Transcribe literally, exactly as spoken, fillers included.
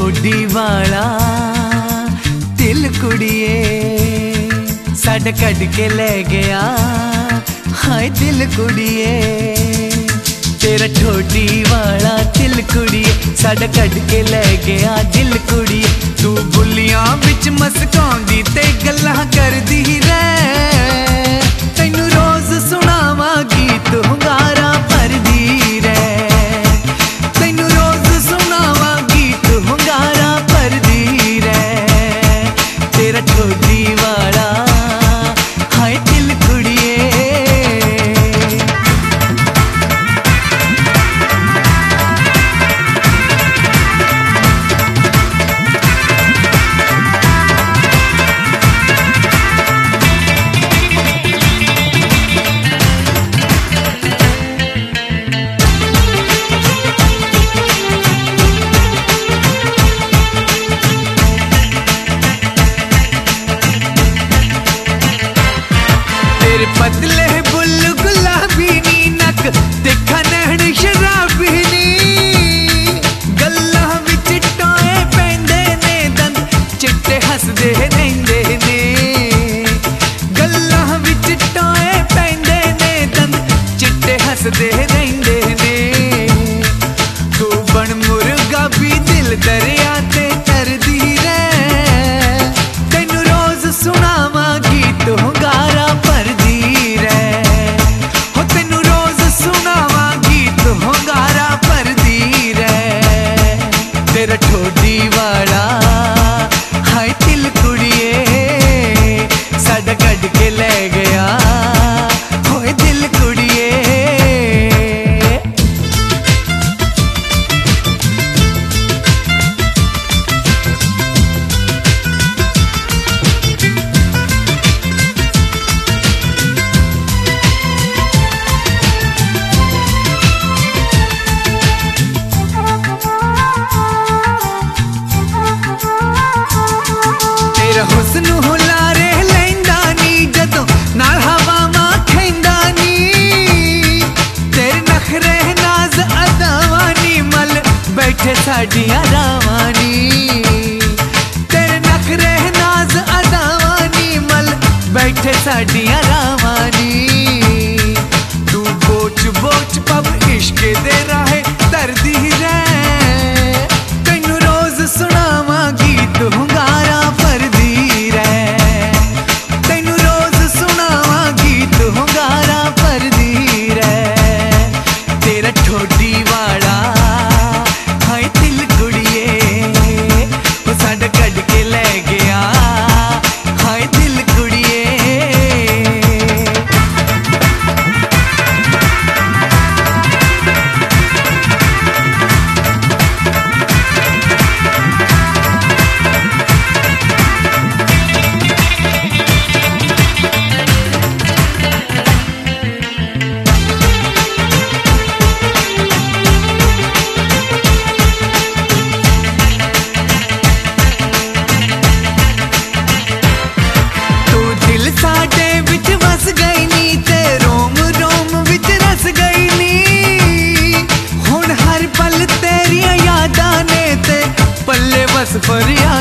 ठोडी वाला दिल कुड़िए साडा कट के ले गया हाय दिल कुड़िए। तेरा ठोडी वाला दिल कुड़िए साडा कट के ले गया दिल कुड़िए। तू बुलियां बिच मस्काउंदी ते गल्लां करदी रह तैनू रोज सुनावा गीत हुंगारा भरदी रह तैनू रोज सुनावा गीत हुंगारा भरदी रह। तेरा ठोडी वाला हाय दिल कुड़िए। पतले बुल गुलाबी नी नक देखा नैन शराबी नी गल्लां विच टोए पैंदे ने दंद चिट्टे हसदे रहिंदे ने गल्लां विच टोए पैंदे ने दंद चिट्टे हसदे रहिंदे ने। तू बन मुर्गा भी दिल दरिया ते तरदी रह तैनू रोज सुनावा गीत हुंगारा भरदी। तेरा ठोडी वाला हाय दिल कुड़िए साडा कट के ले गया होए दिल कुड़िए। हुस्न हुलारे लैंदा नी जदों नाल हवावां खैंदा नी तेरे नखरे नाज अदावां नी मल बैठे साडियां रावां नी तेरे नखरे नाज अदावां नी मल बैठे साडियां रावां नी। तू बोच बोच पब इश्क दे राहे तरदी रह तैनू रोज सुनावा गीत हुंगारा भरदी। तेरा ठोडी वाला हाय दिल कुड़िए वो साडा कट के ले गया हाय दिल कुड़िए। साडे विच वस गई नी ते रोम रोम विच रस गई नी हुण हर पल तेरियां यादां ने ते पल्ले बस फरिया